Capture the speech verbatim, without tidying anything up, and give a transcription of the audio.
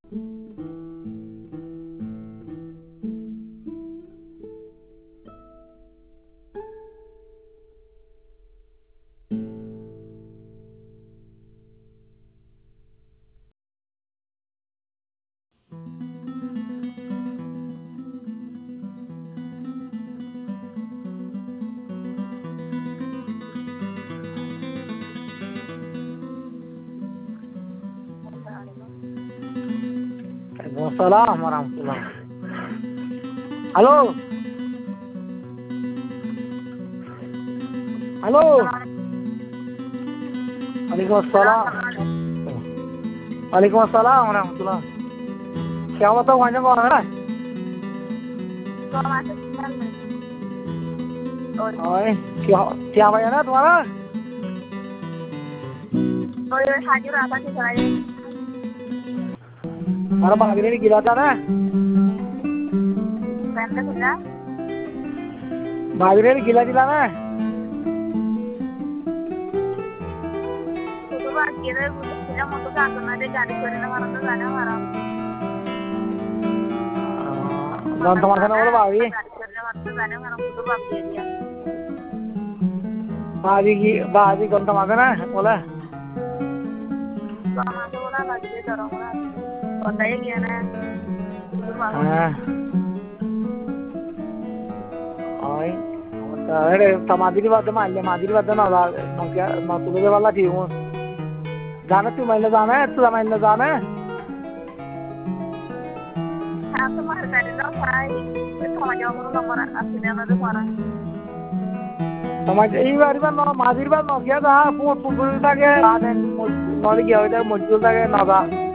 Waalaikumsalam warahmatullah. Halo. Halo. Waalaikumsalam. Waalaikumsalam warahmatullah. क्या बताऊँ वहाँ कौन है ना? ओए क्या क्या भैया ना तुम्हारा? ओए हाजिर आता है सारे. हमारा बागरे ने गिरा था ना? बैंड सुना? बागरे ने गिला दिला ना? तो बात गिरा मुझे मुझे क्या करना है गाड़ी करने वाला तो गाना हमारा. Jangan teman-teman boleh bawi. Bawi ki bawi kau teman-teman na boleh. Teman-teman boleh lagi deh orang boleh. Kotanya gimana? Ah. Ay. Ada samadhi baat maile, samadhi baat na la. Mungkin masuk ke wala sih. Jana tu maile jana hai, tu maile jana hai. Aku mah dari nol saya, itu sama jauh dulu nomor aslinya ada mana? Sama ini baru kan nomor, masih baru nomor dia dah, pun pun pun lagi, ada nomor dia ada muncul lagi nomor.